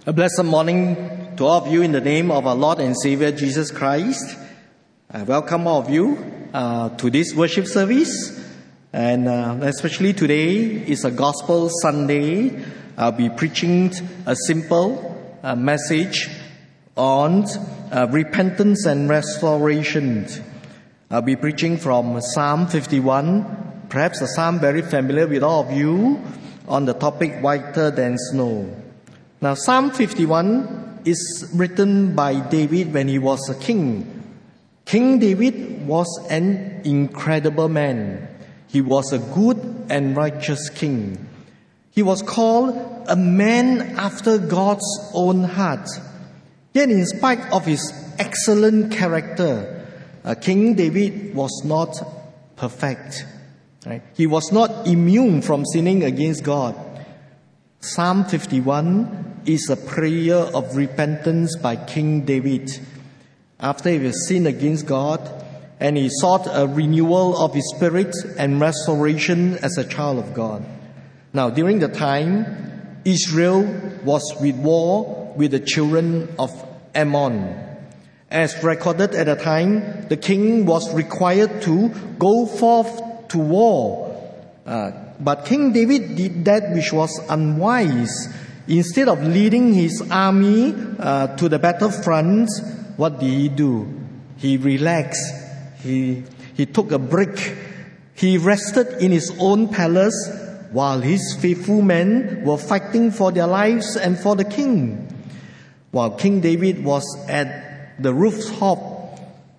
A blessed morning to all of you in the name of our Lord and Savior Jesus Christ. I welcome all of you to this worship service. And especially today is a Gospel Sunday. I'll be preaching a simple message on repentance and restoration. I'll be preaching from Psalm 51, perhaps a psalm very familiar with all of you, on the topic whiter than snow. Now, Psalm 51 is written by David when he was a king. King David was an incredible man. He was a good and righteous king. He was called a man after God's own heart. Yet, in spite of his excellent character, King David was not perfect. Right? He was not immune from sinning against God. Psalm 51 is a prayer of repentance by King David. After he sinned against God, and he sought a renewal of his spirit and restoration as a child of God. Now, during the time, Israel was with war with the children of Ammon. As recorded at the time, the king was required to go forth to war. But King David did that which was unwise. Instead of leading his army to the battlefront, what did he do? He relaxed. He took a break. He rested in his own palace while his faithful men were fighting for their lives and for the king. While King David was at the rooftop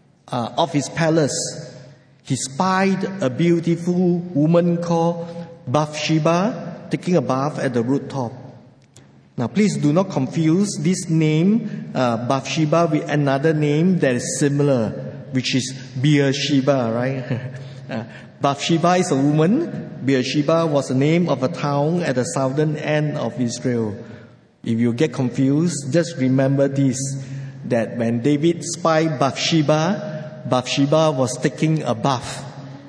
of his palace, he spied a beautiful woman called Bathsheba taking a bath at the rooftop. Now, please do not confuse this name, Bathsheba, with another name that is similar, which is Beersheba, right? Bathsheba is a woman. Beersheba was the name of a town at the southern end of Israel. If you get confused, just remember this, that when David spied Bathsheba, Bathsheba was taking a bath,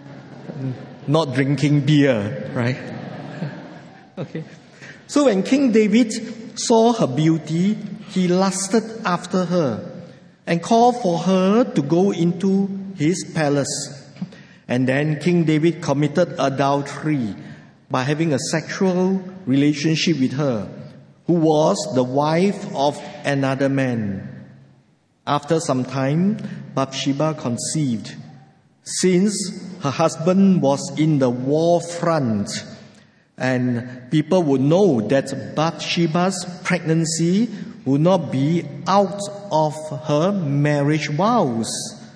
not drinking beer, right? Okay. So when King David saw her beauty, he lusted after her and called for her to go into his palace. And then King David committed adultery by having a sexual relationship with her, who was the wife of another man. After some time, Bathsheba conceived. Since her husband was in the war front, and people would know that Bathsheba's pregnancy would not be out of her marriage vows.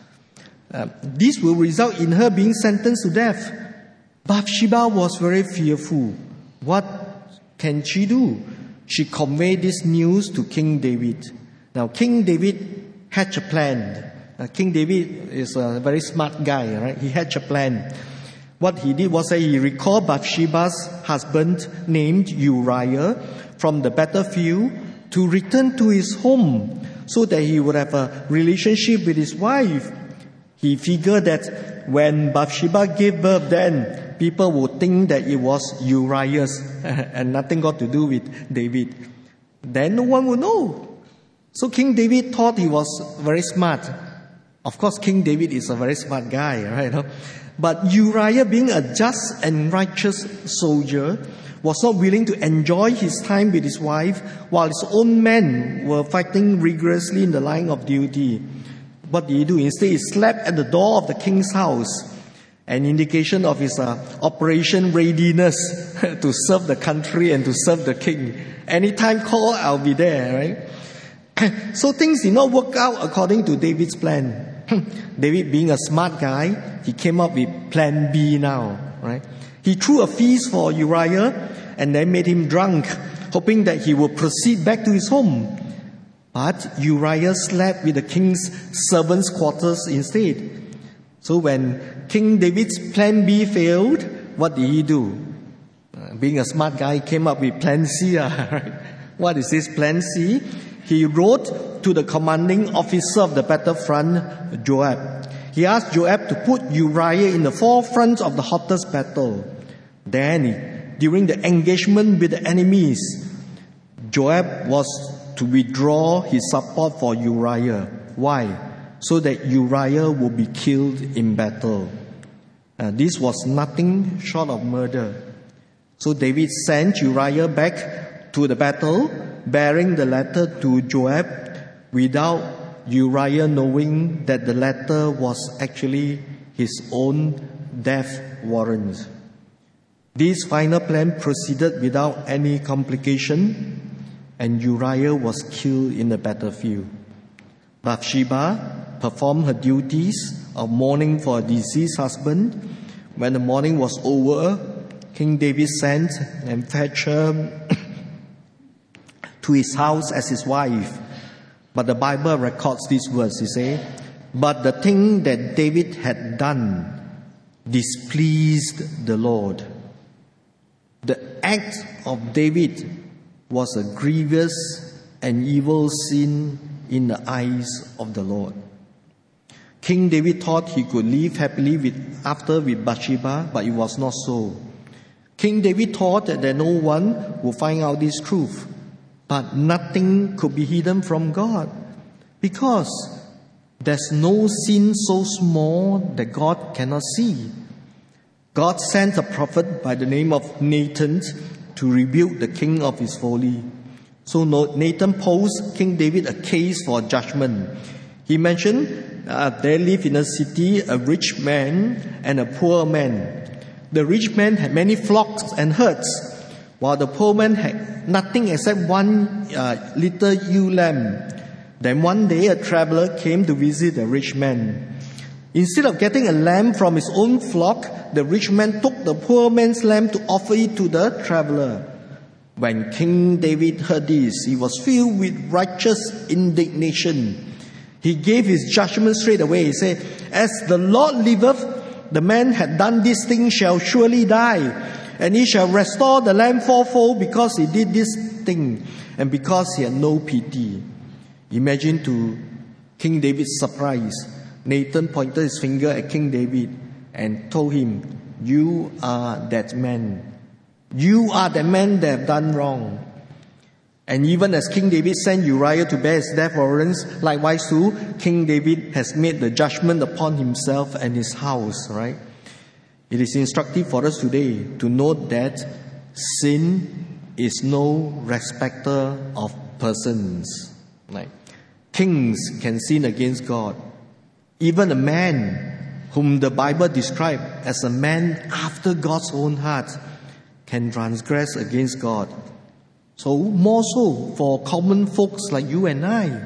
This will result in her being sentenced to death. Bathsheba was very fearful. What can she do? She conveyed this news to King David. Now, King David hatched a plan. King David is a very smart guy, right? He hatched a plan. What he did was that he recalled Bathsheba's husband named Uriah from the battlefield to return to his home so that he would have a relationship with his wife. He figured that when Bathsheba gave birth, then people would think that it was Uriah's and nothing got to do with David. Then no one would know. So King David thought he was very smart. Of course, King David is a very smart guy, right? But Uriah, being a just and righteous soldier, was not willing to enjoy his time with his wife while his own men were fighting rigorously in the line of duty. What did he do? Instead, he slept at the door of the king's house, an indication of his operation readiness to serve the country and to serve the king. Anytime call, I'll be there, right? So things did not work out according to David's plan. David, being a smart guy, he came up with plan B now, right? He threw a feast for Uriah and then made him drunk, hoping that he would proceed back to his home. But Uriah slept with the king's servants' quarters instead. So when King David's plan B failed, what did he do? Being a smart guy, he came up with plan C, right? What is this plan C? He wrote to the commanding officer of the battlefront, Joab. He asked Joab to put Uriah in the forefront of the hottest battle. Then, during the engagement with the enemies, Joab was to withdraw his support for Uriah. Why? So that Uriah would be killed in battle. This was nothing short of murder. So David sent Uriah back to the battle, bearing the letter to Joab, without Uriah knowing that the letter was actually his own death warrant. This final plan proceeded without any complication, and Uriah was killed in the battlefield. Bathsheba performed her duties of mourning for a deceased husband. When the mourning was over, King David sent and fetched her to his house as his wife. But the Bible records these words. It says, "But the thing that David had done displeased the Lord." The act of David was a grievous and evil sin in the eyes of the Lord. King David thought he could live happily with Bathsheba, but it was not so. King David thought that no one would find out this truth, but nothing could be hidden from God, because there's no sin so small that God cannot see. God sent a prophet by the name of Nathan to rebuke the king of his folly. So Nathan posed King David a case for judgment. He mentioned there lived in a city a rich man and a poor man. The rich man had many flocks and herds, while the poor man had nothing except one little ewe lamb. Then one day a traveler came to visit the rich man. Instead of getting a lamb from his own flock, the rich man took the poor man's lamb to offer it to the traveler. When King David heard this, he was filled with righteous indignation. He gave his judgment straight away. He said, "As the Lord liveth, the man had done this thing shall surely die, and he shall restore the lamb fourfold because he did this thing, and because he had no pity." Imagine to King David's surprise, Nathan pointed his finger at King David and told him, "You are that man. You are the man that have done wrong." And even as King David sent Uriah to bear his death warrants, likewise too, King David has made the judgment upon himself and his house, right? It is instructive for us today to note that sin is no respecter of persons. Right? Kings can sin against God. Even a man whom the Bible describes as a man after God's own heart can transgress against God. So more so for common folks like you and I,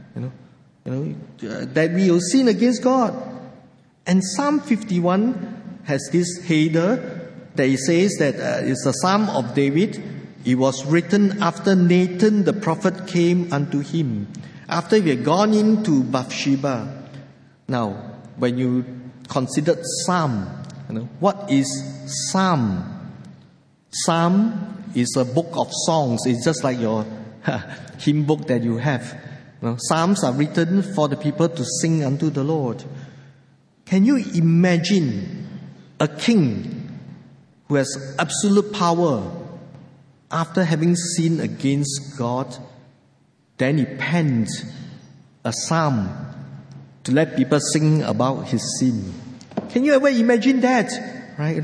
that we will sin against God. And Psalm 51 has this header that it says that it's the Psalm of David. It was written after Nathan the prophet came unto him, after he had gone into Bathsheba. Now, when you consider Psalm, what is Psalm? Psalm is a book of songs. It's just like your hymn book that you have. Psalms are written for the people to sing unto the Lord. Can you imagine a king who has absolute power, after having sinned against God, then he penned a psalm to let people sing about his sin? Can you ever imagine that? Right?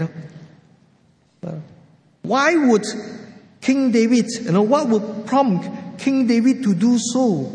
Why would King David, what would prompt King David to do so?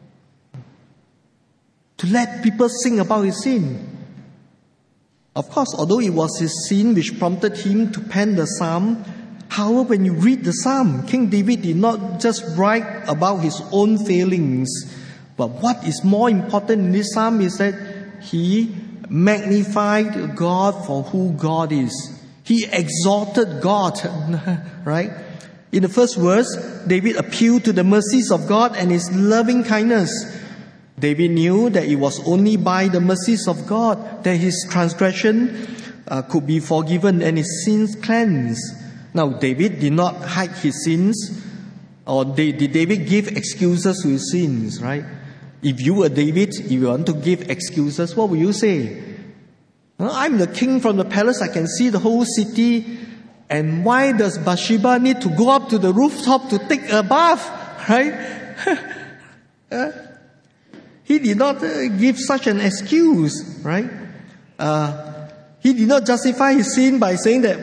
To let people sing about his sin. Of course, although it was his sin which prompted him to pen the psalm, however, when you read the psalm, King David did not just write about his own failings, but what is more important in this psalm is that he magnified God for who God is. He exalted God, right? In the first verse, David appealed to the mercies of God and his loving kindness. David knew that it was only by the mercies of God that his transgression could be forgiven and his sins cleansed. Now, David did not hide his sins, or did David give excuses to his sins, right? If you were David, if you want to give excuses, what would you say? I'm the king from the palace, I can see the whole city, and why does Bathsheba need to go up to the rooftop to take a bath, right? He did not give such an excuse, right? He did not justify his sin by saying that,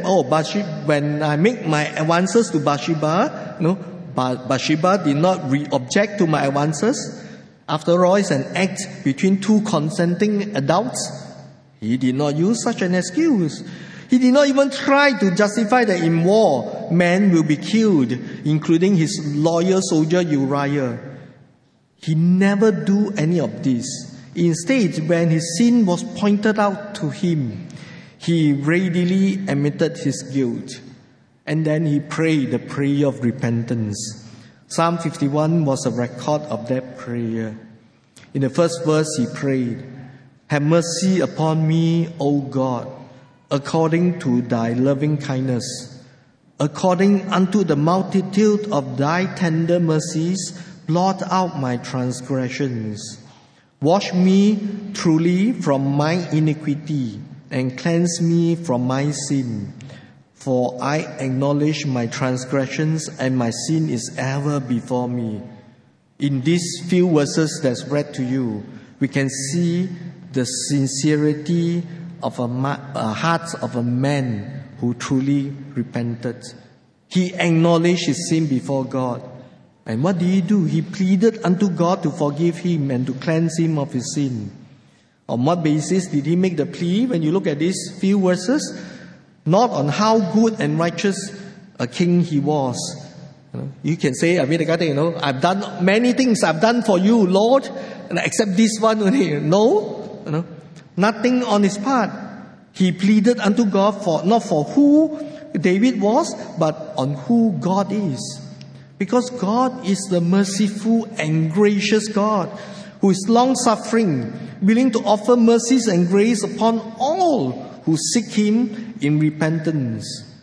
when I make my advances to Bathsheba, Bathsheba did not object to my advances. After all, it's an act between two consenting adults. He did not use such an excuse. He did not even try to justify that in war, men will be killed, including his loyal soldier Uriah. He never do any of this. Instead, when his sin was pointed out to him, he readily admitted his guilt. And then he prayed the prayer of repentance. Psalm 51 was a record of that prayer. In the first verse, he prayed, "Have mercy upon me, O God, according to thy loving kindness. According unto the multitude of thy tender mercies, blot out my transgressions. Wash me truly from my iniquity, and cleanse me from my sin. For I acknowledge my transgressions, and my sin is ever before me." In these few verses that's read to you, we can see the sincerity of a heart of a man who truly repented. He acknowledged his sin before God. And what did he do? He pleaded unto God to forgive him and to cleanse him of his sin. On what basis did he make the plea? When you look at these few verses, not on how good and righteous a king he was. You can say, I've done many things I've done for you, Lord, and except this one only. No, nothing on his part. He pleaded unto God not for who David was, but on who God is. Because God is the merciful and gracious God, who is long-suffering, willing to offer mercies and grace upon all who seek him in repentance.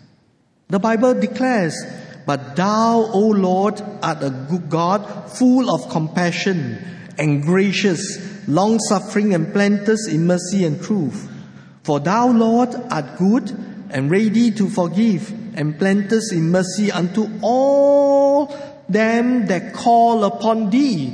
The Bible declares, "But thou, O Lord, art a good God, full of compassion and gracious, long-suffering and plenteous in mercy and truth. For thou, Lord, art good and ready to forgive, and plenteous in mercy unto all them that call upon thee."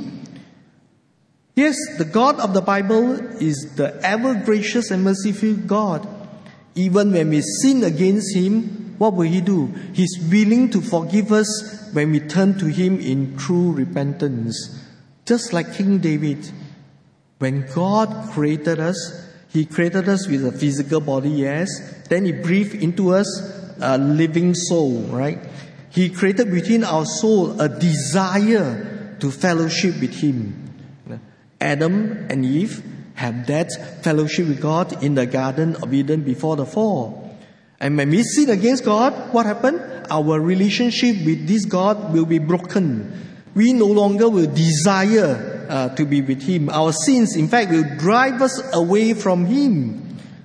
Yes, the God of the Bible is the ever-gracious and merciful God. Even when we sin against him, what will he do? He's willing to forgive us when we turn to him in true repentance. Just like King David. When God created us, he created us with a physical body, yes. Then he breathed into us a living soul, right? He created within our soul a desire to fellowship with him. Adam and Eve have that fellowship with God in the Garden of Eden before the fall. And when we sin against God, what happened? Our relationship with this God will be broken. We no longer will desire to be with him. Our sins, in fact, will drive us away from him.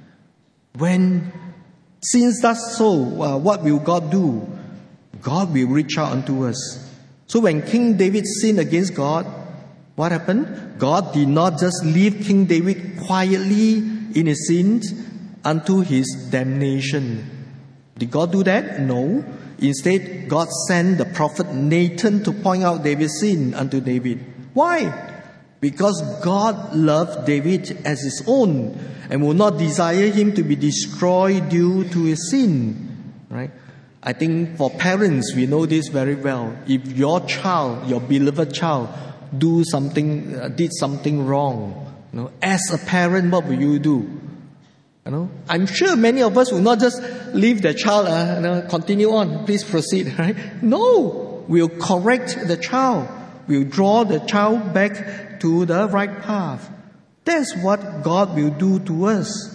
When sins does so, what will God do? God will reach out unto us. So when King David sinned against God, what happened? God did not just leave King David quietly in his sins unto his damnation. Did God do that? No. Instead, God sent the prophet Nathan to point out David's sin unto David. Why? Because God loved David as his own and would not desire him to be destroyed due to his sin. Right? I think for parents, we know this very well. If your child, your beloved child, did something wrong, as a parent, what will you do? I'm sure many of us will not just leave the child, continue on, please proceed, right? No, we'll correct the child. We'll draw the child back to the right path. That's what God will do to us.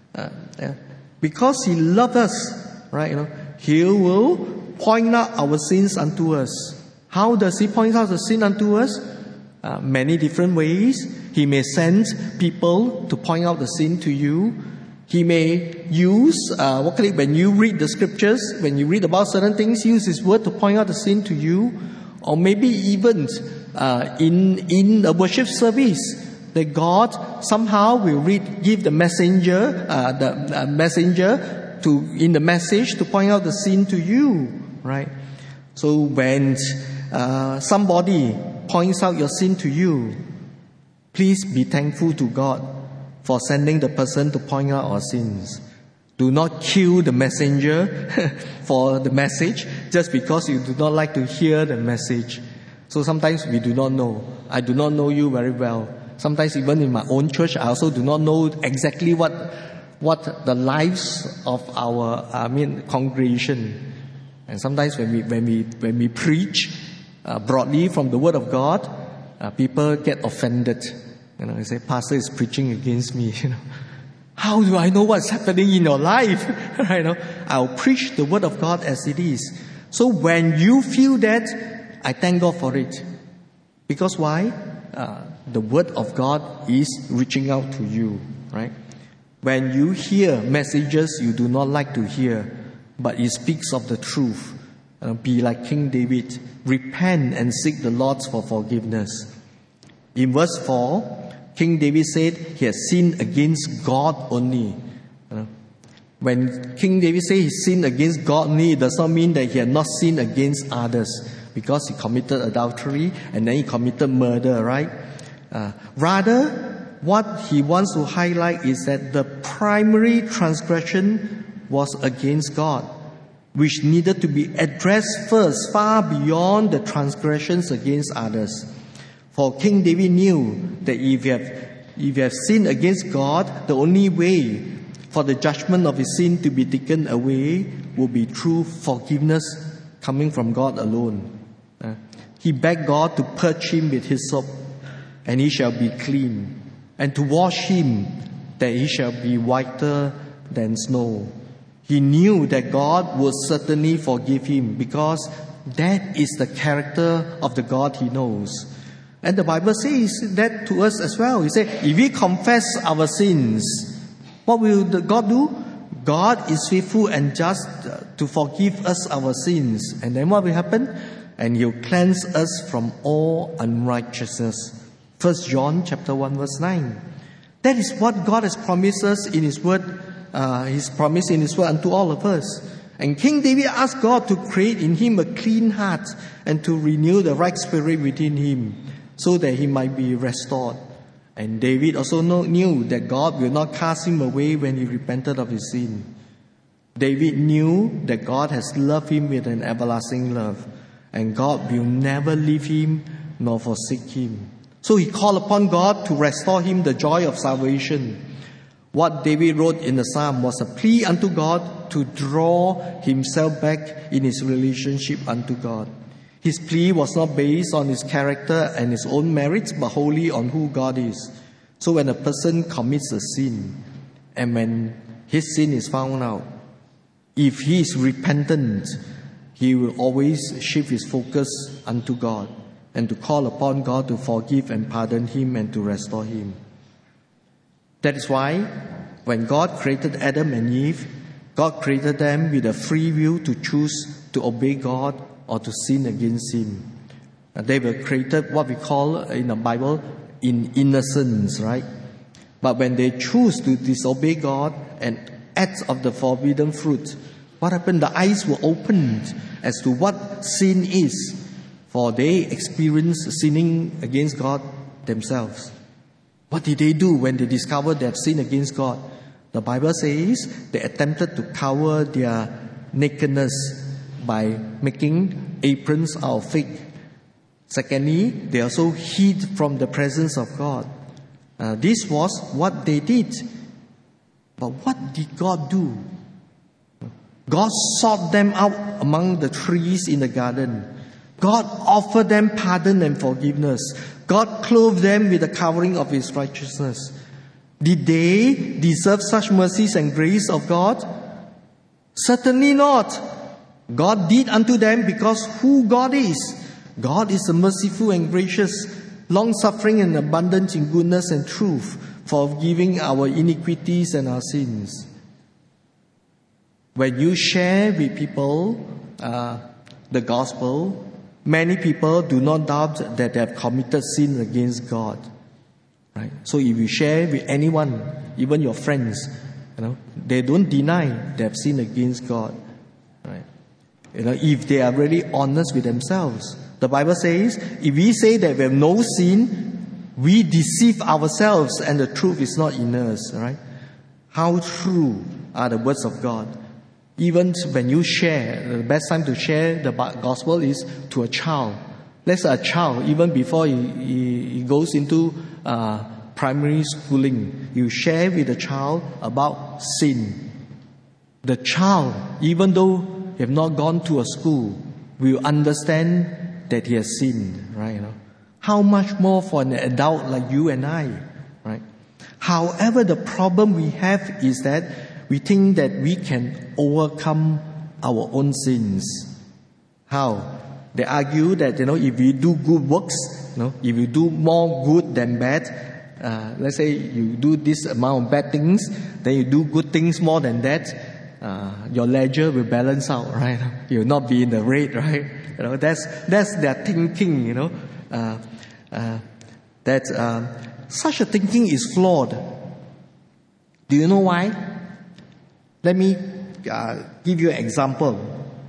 Because he loves us, right? He will point out our sins unto us. How does he point out the sin unto us? Many different ways. He may send people to point out the sin to you. He may use, when you read the scriptures, when you read about certain things, use his word to point out the sin to you. Or maybe even in a worship service, that God somehow will give the messenger, in the message to point out the sin to you, right? So when somebody points out your sin to you, please be thankful to God for sending the person to point out our sins. Do not kill the messenger for the message just because you do not like to hear the message. So sometimes we do not know. I do not know you very well. Sometimes even in my own church, I also do not know exactly what the lives of our congregation. And sometimes when we preach broadly from the Word of God, people get offended. They say, "Pastor is preaching against me." How do I know what's happening in your life? I'll preach the Word of God as it is. So when you feel that, I thank God for it. Because why? The Word of God is reaching out to you, right? When you hear messages you do not like to hear, but it speaks of the truth, be like King David. Repent and seek the Lord for forgiveness. In verse 4, King David said he has sinned against God only. When King David said he sinned against God only, it does not mean that he had not sinned against others, because he committed adultery and then he committed murder, right? Rather, what he wants to highlight is that the primary transgression was against God, which needed to be addressed first, far beyond the transgressions against others. For King David knew that if you have sinned against God, the only way for the judgment of his sin to be taken away will be through forgiveness coming from God alone. He begged God to purge him with hyssop, and he shall be clean, and to wash him, that he shall be whiter than snow. He knew that God would certainly forgive him, because that is the character of the God he knows. And the Bible says that to us as well. He said, if we confess our sins, what will God do? God is faithful and just to forgive us our sins. And then what will happen? And He'll cleanse us from all unrighteousness. 1 John chapter 1 verse 9. That is what God has promised us in His Word. His promise in His Word unto all of us. And King David asked God to create in him a clean heart and to renew the right spirit within him, so that he might be restored. And David also knew that God will not cast him away when he repented of his sin. David knew that God has loved him with an everlasting love, and God will never leave him nor forsake him. So he called upon God to restore him the joy of salvation. What David wrote in the psalm was a plea unto God to draw himself back in his relationship unto God. His plea was not based on his character and his own merits, but wholly on who God is. So when a person commits a sin, and when his sin is found out, if he is repentant, he will always shift his focus unto God and to call upon God to forgive and pardon him and to restore him. That is why when God created Adam and Eve, God created them with a free will to choose to obey God or to sin against Him. They were created what we call in the Bible in innocence, right? But when they choose to disobey God and ate of the forbidden fruit, what happened? The eyes were opened as to what sin is, for they experienced sinning against God themselves. What did they do when they discovered they have sinned against God? The Bible says they attempted to cover their nakedness by making aprons out of fig. Secondly, they also hid from the presence of God. This was what they did. But what did God do? God sought them out among the trees in the garden. God offered them pardon and forgiveness. God clothed them with the covering of His righteousness. Did they deserve such mercies and grace of God? Certainly not. God did unto them because who God is. God is a merciful and gracious, long-suffering and abundant in goodness and truth, forgiving our iniquities and our sins. When you share with people the gospel, many people do not doubt that they have committed sin against God. Right? So if you share with anyone, even your friends, they don't deny they have sinned against God. Right? If they are really honest with themselves, The Bible says, if we say that we have no sin, we deceive ourselves and the truth is not in us, right? How true are the words of God? Even when you share, the best time to share the gospel is to a child. Let's say a child, even before he goes into primary schooling, you share with the child about sin. The child, even though he have not gone to a school, will understand that he has sinned, right? How much more for an adult like you and I, right? However, the problem we have is that we think that we can overcome our own sins. How? They argue that, if we do good works, if you do more good than bad, let's say you do this amount of bad things, then you do good things more than that, your ledger will balance out, right? You will not be in the red, right? That's their thinking, that such a thinking is flawed. Do you know why? Let me give you an example.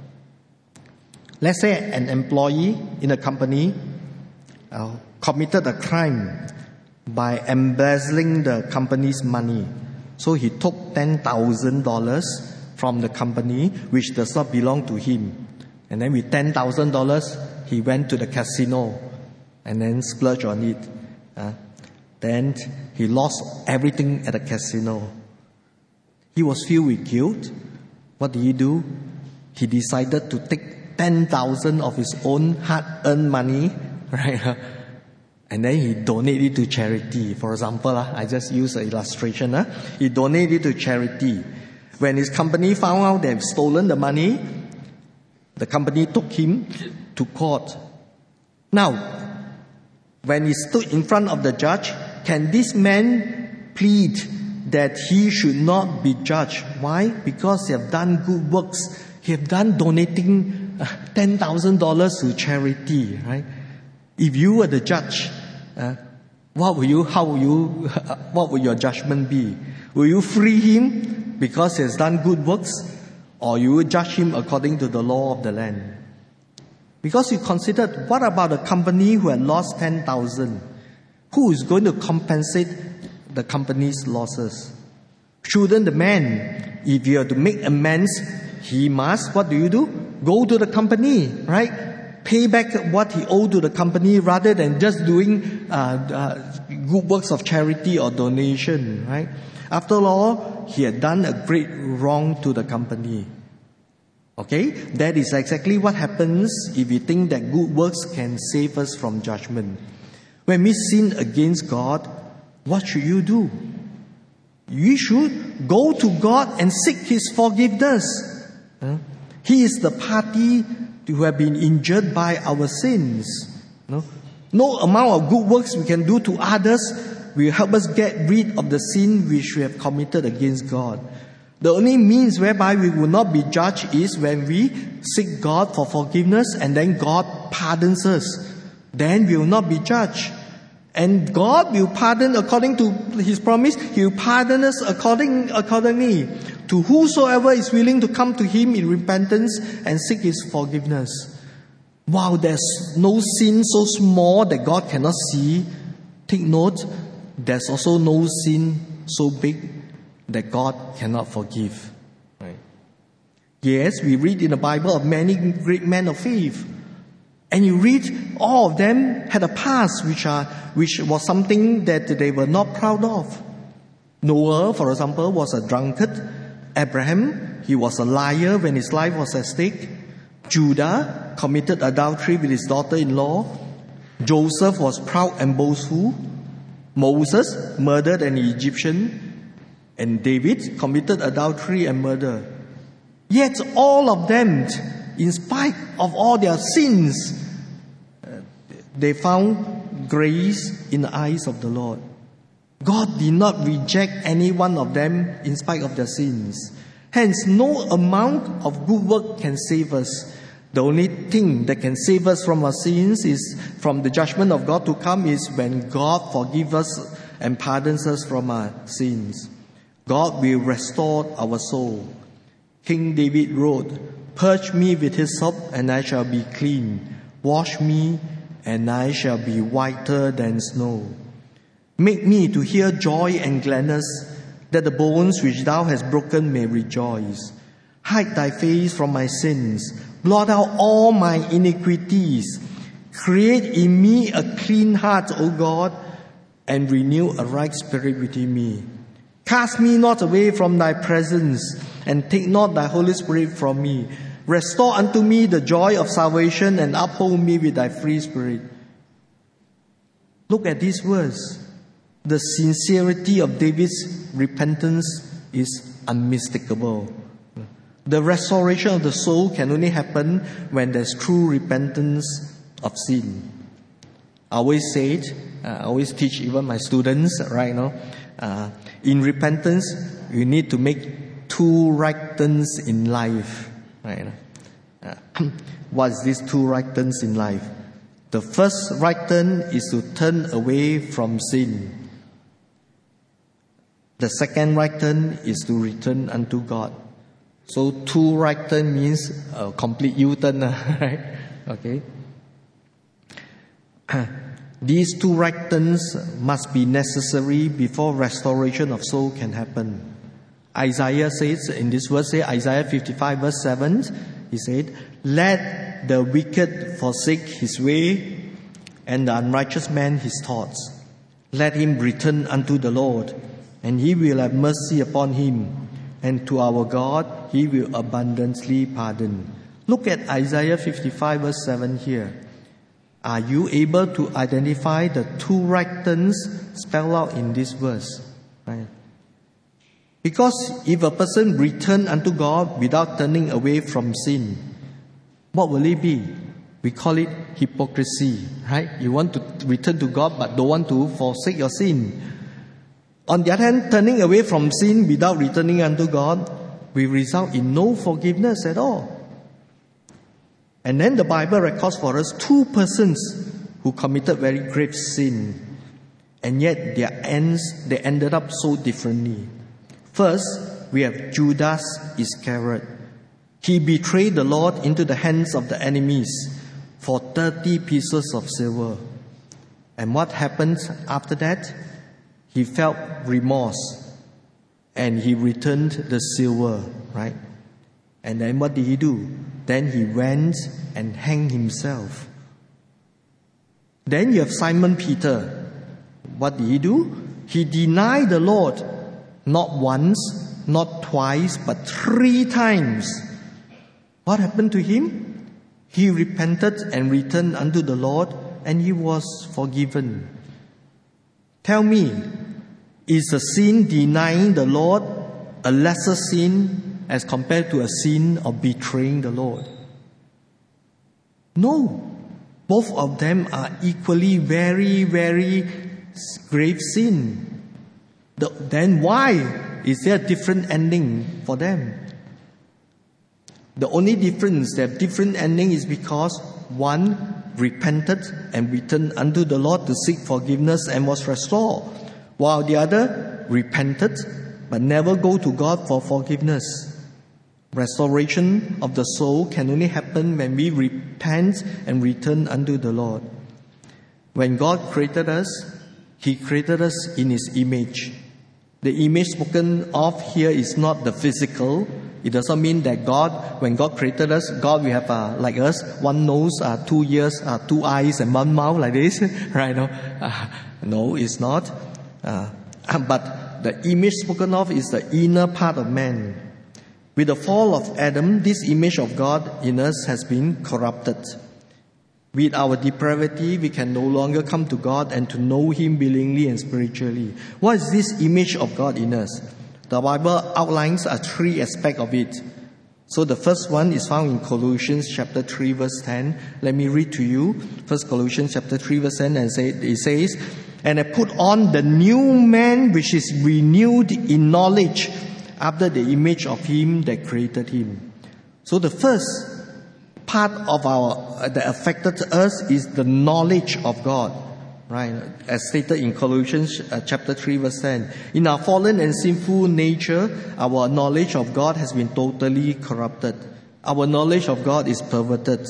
Let's say an employee in a company committed a crime by embezzling the company's money. So he took $10,000 from the company, which does not belong to him. And then with $10,000, he went to the casino and then splurged on it. Then he lost everything at the casino. He was filled with guilt. What did he do? He decided to take 10,000 of his own hard-earned money, right? And then he donated it to charity. For example, I just use an illustration. He donated it to charity. When his company found out they've stolen the money, the company took him to court. Now, when he stood in front of the judge, can this man plead that he should not be judged? Why? Because he have done good works. He have done donating $10,000 to charity, right? If you were the judge, what would your judgment be? Will you free him because he has done good works, or you will judge him according to the law of the land? Because you considered, what about the company who had lost 10,000? Who is going to compensate the company's losses? Shouldn't the man, if you have to make amends, he must, what do? Go to the company, right? Pay back what he owed to the company rather than just doing good works of charity or donation, right? After all, he had done a great wrong to the company. Okay? That is exactly what happens if we think that good works can save us from judgment. When we sin against God, what should you do? You should go to God and seek His forgiveness. He is the party who have been injured by our sins. No amount of good works we can do to others will help us get rid of the sin which we have committed against God. The only means whereby we will not be judged is when we seek God for forgiveness and then God pardons us. Then we will not be judged. And God will pardon according to His promise. He will pardon us accordingly to whosoever is willing to come to Him in repentance and seek His forgiveness. Wow, there's no sin so small that God cannot see. Take note, there's also no sin so big that God cannot forgive. Right? Yes, we read in the Bible of many great men of faith. And you read all of them had a past which was something that they were not proud of. Noah, for example, was a drunkard. Abraham, he was a liar when his life was at stake. Judah committed adultery with his daughter-in-law. Joseph was proud and boastful. Moses murdered an Egyptian. And David committed adultery and murder. Yet all of them, in spite of all their sins, they found grace in the eyes of the Lord. God did not reject any one of them in spite of their sins. Hence, no amount of good work can save us. The only thing that can save us from our sins is from the judgment of God to come is when God forgives us and pardons us from our sins. God will restore our soul. King David wrote, "Purge me with hyssop and I shall be clean. Wash me, and I shall be whiter than snow. Make me to hear joy and gladness, that the bones which thou hast broken may rejoice. Hide thy face from my sins. Blot out all my iniquities. Create in me a clean heart, O God, and renew a right spirit within me. Cast me not away from thy presence, and take not thy Holy Spirit from me. Restore unto me the joy of salvation, and uphold me with thy free spirit. Look at this verse. The sincerity of David's repentance is unmistakable. The restoration of the soul can only happen when there's true repentance of sin. I always say it, I always teach even my students right now. In repentance, you need to make 2 right turns in life. Right? What is these 2 right turns in life? The first right turn is to turn away from sin. The second right turn is to return unto God. So 2 right turn means a complete U-turn, right? Okay. These 2 right turns must be necessary before restoration of soul can happen. Isaiah says in this verse, Isaiah 55 verse 7, he said, "Let the wicked forsake his way, and the unrighteous man his thoughts. Let him return unto the Lord, and he will have mercy upon him, and to our God he will abundantly pardon." Look at Isaiah 55 verse 7 here. Are you able to identify the 2 right turns spelled out in this verse? Right? Because if a person return unto God without turning away from sin, what will it be? We call it hypocrisy, right? You want to return to God but don't want to forsake your sin. On the other hand, turning away from sin without returning unto God will result in no forgiveness at all. And then the Bible records for us 2 persons who committed very grave sin, and yet they ended up so differently. First, we have Judas Iscariot. He betrayed the Lord into the hands of the enemies for 30 pieces of silver. And what happened after that? He felt remorse and he returned the silver, right? And then what did he do? Then he went and hanged himself. Then you have Simon Peter. What did he do? He denied the Lord not once, not twice, but 3 times. What happened to him? He repented and returned unto the Lord, and he was forgiven. Tell me, is a sin denying the Lord a lesser sin as compared to a sin of betraying the Lord? No. Both of them are equally very, very grave sin. Then why is there a different ending for them? The only difference, their different ending is because one repented and returned unto the Lord to seek forgiveness and was restored, while the other repented but never go to God for forgiveness. Restoration of the soul can only happen when we repent and return unto the Lord. When God created us, He created us in His image. The image spoken of here is not the physical. It doesn't mean that God, when God created us, God will have like us, 1 nose, 2 ears, 2 eyes, and 1 mouth like this, right? No, it's not. But the image spoken of is the inner part of man. With the fall of Adam, this image of God in us has been corrupted. With our depravity, we can no longer come to God and to know Him willingly and spiritually. What is this image of God in us? The Bible outlines 3 aspects of it. So the first one is found in Colossians chapter 3 verse 10. Let me read to you. First Colossians chapter 3 verse 10, and it says, "And I put on the new man which is renewed in knowledge after the image of Him that created him." So the first part of that affected us is the knowledge of God, right? As stated in Colossians chapter 3 verse 10. In our fallen and sinful nature, our knowledge of God has been totally corrupted. Our knowledge of God is perverted.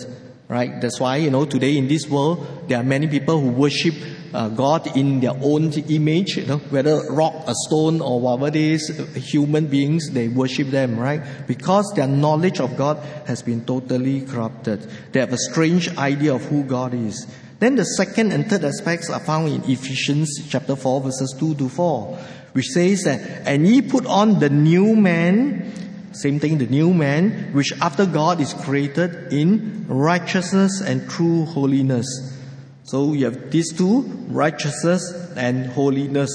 right? That's why, today in this world, there are many people who worship God in their own image, whether rock, a stone, or whatever it is, human beings, they worship them, right? Because their knowledge of God has been totally corrupted. They have a strange idea of who God is. Then the second and third aspects are found in Ephesians chapter 4, verses 2 to 4, which says that, and ye put on the new man, same thing, the new man, which after God is created in righteousness and true holiness. So you have these two, righteousness and holiness.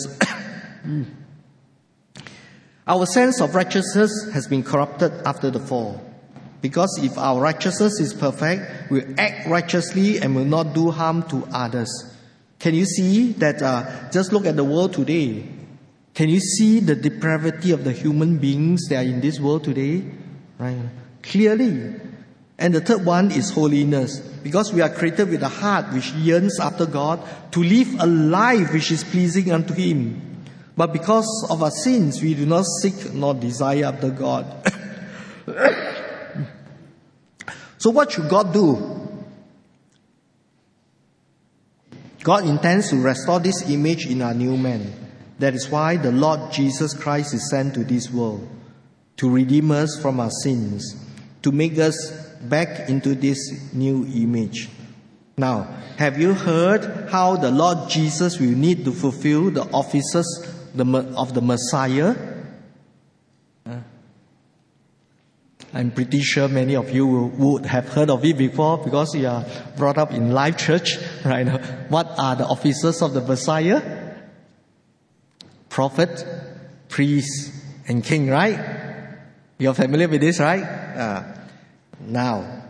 Our sense of righteousness has been corrupted after the fall. Because if our righteousness is perfect, we act righteously and will not do harm to others. Can you see that, just look at the world today. Can you see the depravity of the human beings that are in this world today? Right? Clearly. And the third one is holiness. Because we are created with a heart which yearns after God, to live a life which is pleasing unto Him. But because of our sins, we do not seek nor desire after God. So what should God do? God intends to restore this image in our new man. That is why the Lord Jesus Christ is sent to this world, to redeem us from our sins, to make us back into this new image. Now, have you heard how the Lord Jesus will need to fulfill the offices of the Messiah? I'm pretty sure many of you would have heard of it before because you are brought up in Life Church, right? What are the offices of the Messiah? Prophet, priest, and king, right? You're familiar with this, right? Now,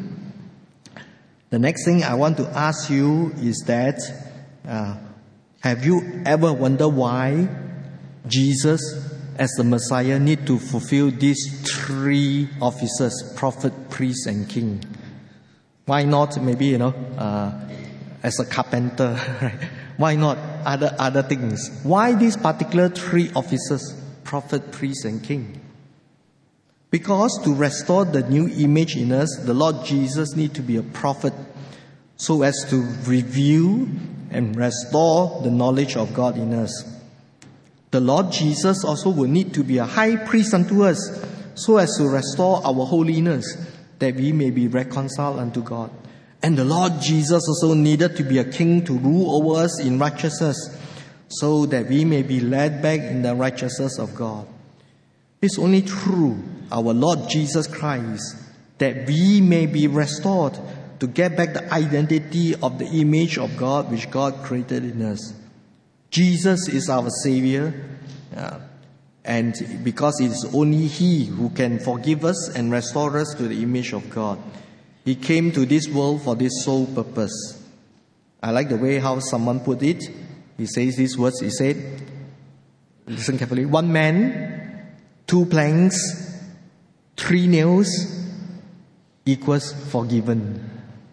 the next thing I want to ask you is that, have you ever wondered why Jesus as the Messiah need to fulfill these three offices, prophet, priest, and king? Why not maybe, as a carpenter, right? Why not other things? Why these particular three offices, prophet, priest, and king? Because to restore the new image in us, the Lord Jesus need to be a prophet so as to reveal and restore the knowledge of God in us. The Lord Jesus also will need to be a high priest unto us so as to restore our holiness, that we may be reconciled unto God. And the Lord Jesus also needed to be a king to rule over us in righteousness, so that we may be led back in the righteousness of God. It's only through our Lord Jesus Christ that we may be restored to get back the identity of the image of God which God created in us. Jesus is our Savior, and because it is only He who can forgive us and restore us to the image of God. He came to this world for this sole purpose. I like the way how someone put it. He says these words. He said, listen carefully, 1 man, 2 planks, 3 nails equals forgiven.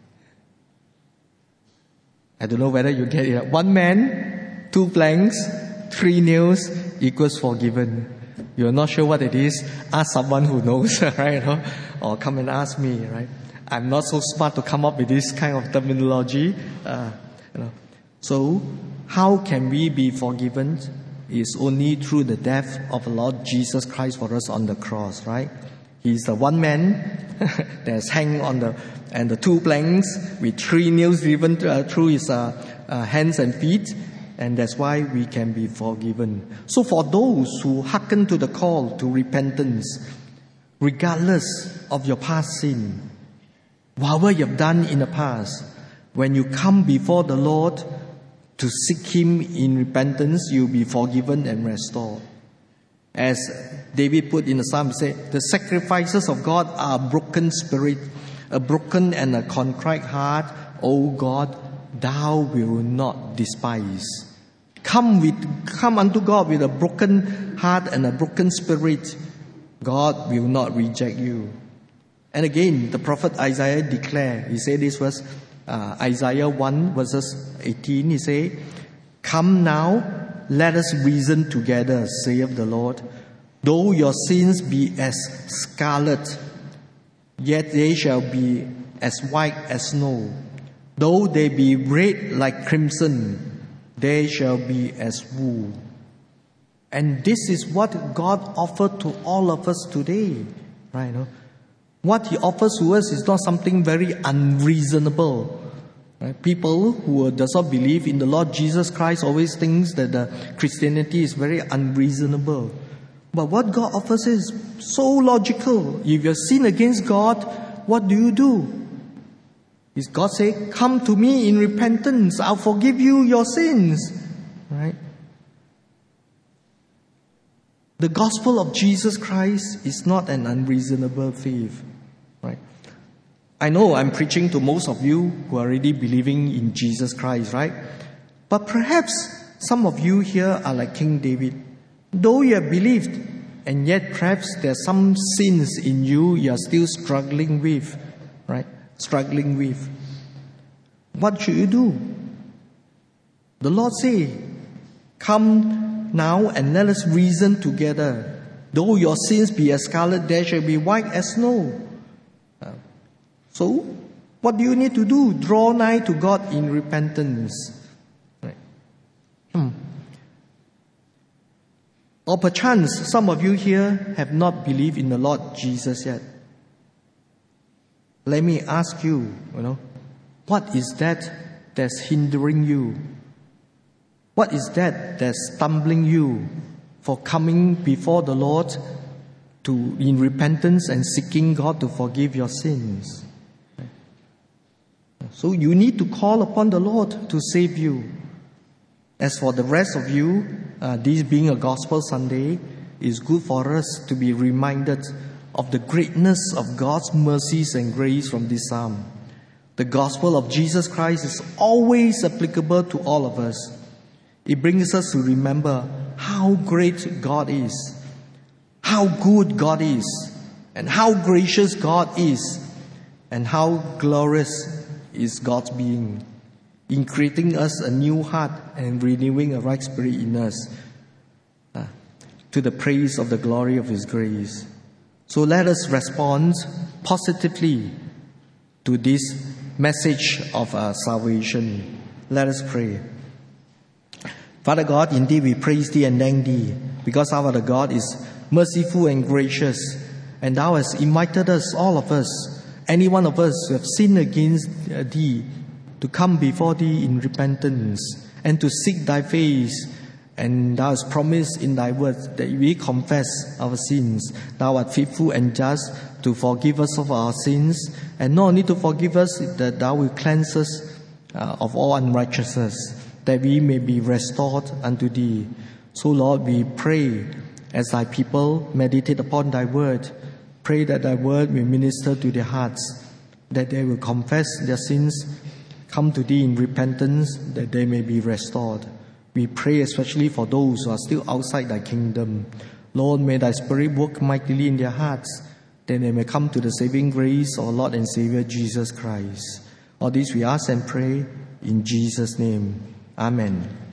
I don't know whether you get it. 1 man, 2 planks, 3 nails equals forgiven. You're not sure what it is? Ask someone who knows, right? Or come and ask me, right? I'm not so smart to come up with this kind of terminology. So, how can we be forgiven? It's only through the death of the Lord Jesus Christ for us on the cross, right? He's the 1 man that's hanging on the 2 planks with 3 nails driven through his hands and feet, and that's why we can be forgiven. So for those who hearken to the call to repentance, regardless of your past sin, whatever you've done in the past, when you come before the Lord to seek Him in repentance, you'll be forgiven and restored. As David put in the Psalm, he said, the sacrifices of God are a broken spirit, a broken and a contrite heart. O God, Thou wilt not despise. Come unto God with a broken heart and a broken spirit. God will not reject you. And again, the prophet Isaiah declared, he said this was Isaiah 1 verses 18, he said, come now, let us reason together, saith the Lord. Though your sins be as scarlet, yet they shall be as white as snow. Though they be red like crimson, they shall be as wool. And this is what God offered to all of us today, right? No? What He offers to us is not something very unreasonable. Right? People who does not believe in the Lord Jesus Christ always thinks that Christianity is very unreasonable. But what God offers is so logical. If you sin against God, what do? Is God say, "Come to me in repentance, I'll forgive you your sins." Right? The gospel of Jesus Christ is not an unreasonable faith. Right? I know I'm preaching to most of you who are already believing in Jesus Christ, right? But perhaps some of you here are like King David. Though you have believed, and yet perhaps there are some sins in you are still struggling with, right? Struggling with. What should you do? The Lord say, "Come now and let us reason together. Though your sins be as scarlet, they shall be white as snow." So, what do you need to do? Draw nigh to God in repentance. Right. Or perchance some of you here have not believed in the Lord Jesus yet. Let me ask you, what is that that's hindering you? What is that that's stumbling you for coming before the Lord in repentance and seeking God to forgive your sins? So you need to call upon the Lord to save you. As for the rest of you, this being a Gospel Sunday, it's good for us to be reminded of the greatness of God's mercies and grace from this psalm. The gospel of Jesus Christ is always applicable to all of us. It brings us to remember how great God is, how good God is, and how gracious God is, and how glorious is God's being in creating us a new heart and renewing a right spirit in us to the praise of the glory of His grace. So let us respond positively to this message of salvation. Let us pray. Father God, indeed we praise Thee and thank Thee, because our God is merciful and gracious, and Thou hast invited us, all of us, any one of us who have sinned against Thee, to come before Thee in repentance and to seek Thy face. And Thou hast promised in Thy word that we confess our sins. Thou art faithful and just to forgive us of our sins, and not only to forgive us, that Thou will cleanse us of all unrighteousness, that we may be restored unto Thee. So Lord, we pray as Thy people meditate upon Thy word. Pray that Thy word will minister to their hearts, that they will confess their sins, come to Thee in repentance, that they may be restored. We pray especially for those who are still outside Thy kingdom. Lord, may Thy Spirit work mightily in their hearts, that they may come to the saving grace of our Lord and Savior Jesus Christ. All this we ask and pray in Jesus' name. Amen.